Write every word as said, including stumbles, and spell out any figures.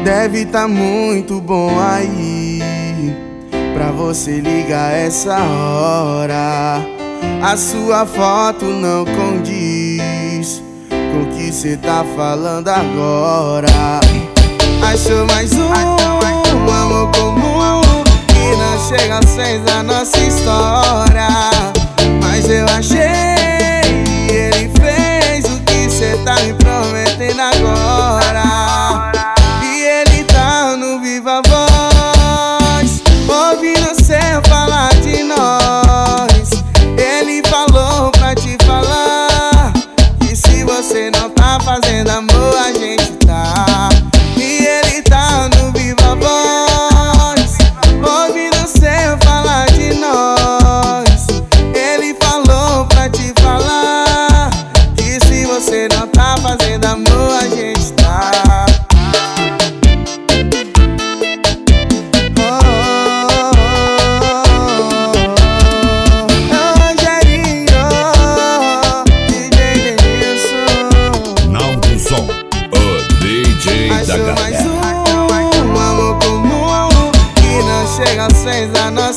Deve tá muito bom aí pra você ligar essa hora. A sua foto não condiz com o que cê tá falando agora. Achou mais um, um amor comum que não chega a seis da nossa história. Mas eu achei e ele fez o que cê tá me prometendo agora. E ele tá no Viva Voz, ouvindo cê falar de nós. Ele falou pra te falar que se você não tá fazendo amor, a gente tá. E ele tá no Viva Voz, ouvindo cê falar de nós. Ele falou pra te falar que se você não tá fazendo amor, a gente tá. Achou mais um, um amor comum que não chega a seis da noite.